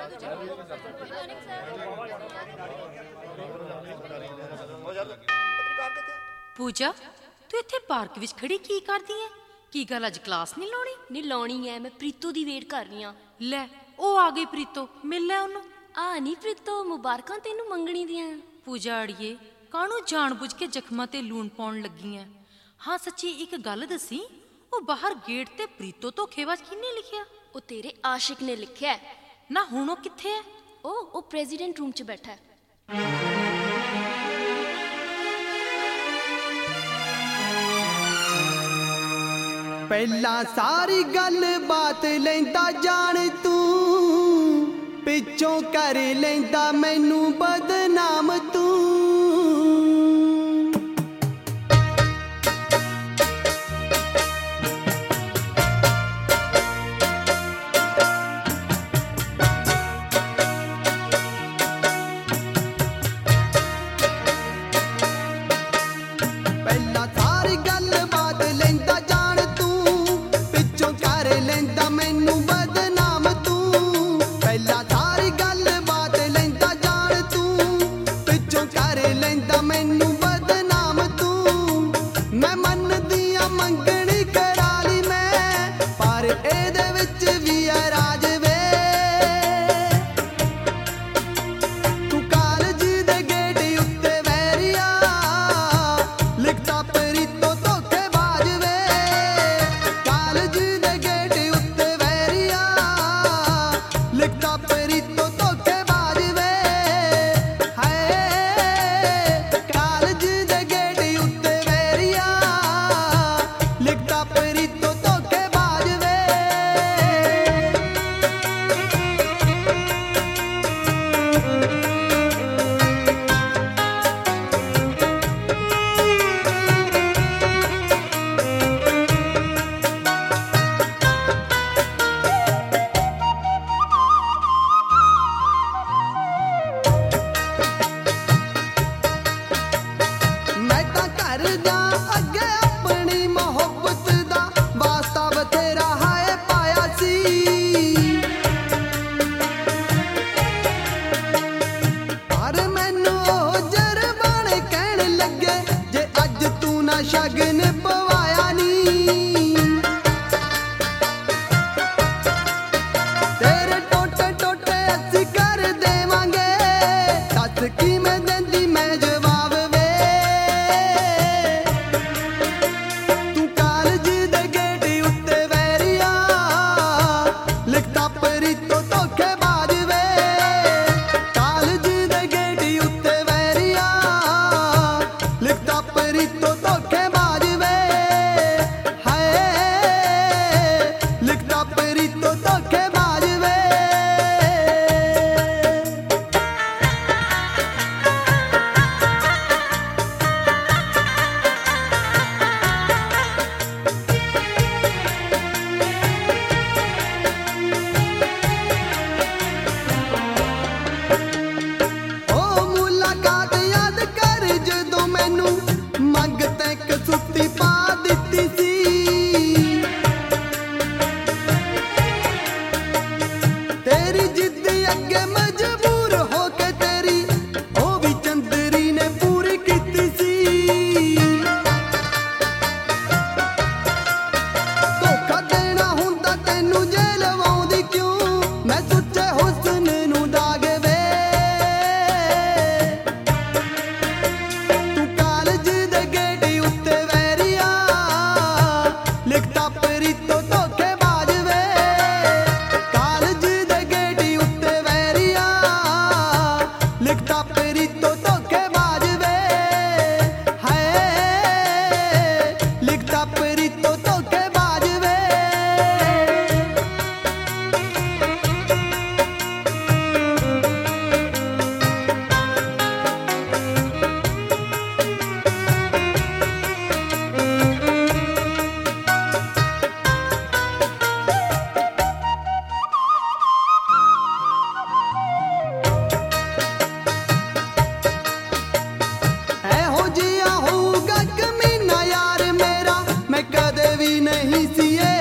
ਪੂਜਾ, ਤੂੰ ਇੱਥੇ ਪਾਰਕ ਵਿੱਚ ਖੜੀ ਕੀ ਕਰਦੀ ਐ? ਕੀ ਗੱਲ ਅੱਜ ਕਲਾਸ ਨਹੀਂ ਲਾਉਣੀ? ਨਹੀਂ ਲਾਉਣੀ ਐ, ਮੈਂ ਪ੍ਰੀਤੋ ਦੀ ਵੇਟ ਕਰ ਰਹੀ ਹਾਂ। ਲੈ ਉਹ ਆ ਗਈ ਪ੍ਰੀਤੋ, ਮਿਲ ਲੈ ਉਹਨੂੰ। ਆ ਨਹੀਂ ਪ੍ਰੀਤੋ, ਮੁਬਾਰਕਾਂ ਤੈਨੂੰ ਮੰਗਣੀ ਦੀਆਂ। ਪੂਜਾ ਅੜੀਏ, ਕਾਹਨੂੰ ਜਾਣ-ਬੁੱਝ ਕੇ ਜ਼ਖਮਾਂ ਤੇ ਲੂਣ ਪਾਉਣ ਲੱਗੀ ਐ? ਹਾਂ ਸੱਚੀ ਇੱਕ ਗੱਲ ਦੱਸੀ, ਉਹ ਬਾਹਰ ਗੇਟ ਤੇ ਪ੍ਰੀਤੋ ਧੋਖੇਬਾਜ਼ ਕਿਹਨੇ ਲਿਖਿਆ? ਉਹ ਤੇਰੇ ਆਸ਼ਿਕ ਨੇ ਲਿਖਿਆ। ਨਾ ਹੁਣ ਉਹ ਕਿੱਥੇ ਐ? ਉਹ ਪ੍ਰੈਜ਼ੀਡੈਂਟ ਰੂਮ 'ਚ ਬੈਠਾ ਹੈ। ਪਹਿਲਾਂ ਸਾਰੀ ਗੱਲ ਬਾਤ ਲੈਂਦਾ ਜਾਣ ਤੂੰ, ਪਿੱਛੋਂ ਕਰ ਲੈਂਦਾ ਮੈਨੂੰ ਬਦਨਾਮ ਤੂੰ। ਪਹਿਲਾਂ ਸਾਰੀ ਗੱਲ ਬਾਤ ਲੈਂਦਾ ਜਾਣ ਤੂੰ, ਪਿੱਛੋਂ ਕਰ ਲੈਂਦਾ ਮੈਨੂੰ ਬਦਨਾਮ ਤੂੰ। ਪਹਿਲਾਂ ਸਾਰੀ ਗੱਲ ਬਾਤ ਲੈਂਦਾ ਜਾਣ ਤੂੰ, ਪਿੱਛੋਂ ਕਰ ਲੈਂਦਾ ਮੈਨੂੰ ਬਦਨਾਮ ਤੂੰ। ਮੈਂ ਮੰਨਦੀ ਆ ਮੰਗਣੀ ਕਰਾ ਲਈ ਮੈਂ, ਪਰ ਇਹਦੇ ਵਿੱਚ ਵੀ ਆ ਰਾਜ ਵੇ। ਤੂੰ ਕਾਲਜ ਦੇ ਗੇਟ ਉੱਤੇ ਵੈਰੀਆ ਲਿਖਦਾ ਪ੍ਰੀਤੋ ਧੋਖੇਬਾਜ਼ ਵੇ। ਕਾਲਜ ਦੇ ਗੇਟ ਉੱਤੇ ਵੈਰੀਆ ਲਿਖਦਾ ਪ੍ਰੀਤੋ ਧੋਖੇਬਾਜ਼ ਵੇ। ਹਾਏ ਕਾਲਜ ਦੇ ਗੇਟ ਉੱਤੇ ਵੈਰੀਆ ਲਿਖਦਾ ਪ੍ਰੀਤੋ ਧੋਖੇਬਾਜ਼ ਵੇ। ਮੈਂ ਤਾਂ ਕਰਦਾ ਅੱਗੇ ਆਪਣੀ ਮੁਹੱਬਤ ਦਾ ਵਾਸਤਾ ਬਥੇਰਾ ਹਾਏ ਪਾਇਆ ਸੀ। ਪਰ ਮੈਨੂੰ ਉਹ ਜਰਬਾਨੇ ਕਹਿਣ ਲੱਗੇ, ਜੇ ਅੱਜ ਤੂੰ ਨਾ ਸ਼ਗਨ ਪਵਾਇਆ ਨੀ, ਤੇਰੇ ਟੋਟੇ ਟੋਟੇ ਅਸੀਂ ਕਰ ਦੇਵਾਂਗੇ। ਦੱਸ ਕਿਵੇਂ ਦਿੰਦੀ ਮੈਂ ਜਵਾਬ ਵੇ। ਤੂੰ ਕਾਲਜ ਦੇ ਗੇਟ ਉੱਤੇ ਵੈਰੀਆ ਲਿਖਦਾ ਪ੍ਰੀਤੋ ਧੋਖੇਬਾਜ਼ ਵੇ। ਕਾਲਜ ਦੇ ਗੇਟ ਉੱਤੇ ਵੈਰੀਆ ਲਿਖਦਾ ਪ੍ਰੀਤੋ ਧੋਖੇਬਾਜ਼ ਵੇ। ਹਾਏ ਲਿਖਦਾ ਪ੍ਰੀਤੋ ਧੋਖੇਬਾਜ਼ ਵੇ। ਓ ਮੁਲਾਕਾਤ ਯਾਦ ਕਰ ਜਦੋਂ ਮੈਨੂੰ ਮੰਗ ਤੇ ਕਸੁੱਤੀ ਪਾ ਦਿੱਤੀ ਸੀ। ਤੇਰੀ ਜਿੱਦ ਅੱਗੇ ਮਜਬੂਰ ਹੋ ਕੇ ਤੇਰੀ ਉਹ ਵੀ ਚੰਦਰੀ ਨੇ ਪੂਰੀ ਕੀਤੀ ਸੀ। ਧੋਖਾ ਦੇਣਾ ਹੁੰਦਾ ਤੈਨੂੰ ਜੇ ਲਵਾਉਂਦੀ ਕਿਉਂ, ਮੈਂ ਸੁੱਚੇ ਹੁਸਨ ਨੂੰ ਦਾਗ ਵੇ। ਤੂੰ ਕਾਲਜ ਦੇ ਗੇਟ ਉੱਤੇ ਵੈਰੀਆ ਲਿਖਦਾ ਪ੍ਰੀਤੋ ਧੋਖੇਬਾਜ਼ ਵੇ। ਕਾਲਜ ਦੇ ਗੇਟ ਉੱਤੇ ਵੈਰੀਆ ਲਿਖਦਾ ਪ੍ਰੀਤੋ ਧੋਖੇਬਾਜ਼ ਵੇ। ਹਾਏ ਲਿਖਦਾ ਪ੍ਰੀਤੋ ਧੋਖੇਬਾਜ਼ ਵੇ। ਇਹੋ ਜਿਹਾ ਹੋਊਗਾ ਕਮੀਨਾ ਯਾਰ ਮੇਰਾ, ਮੈਂ ਕਦੇ ਵੀ ਨਹੀਂ ਸੀ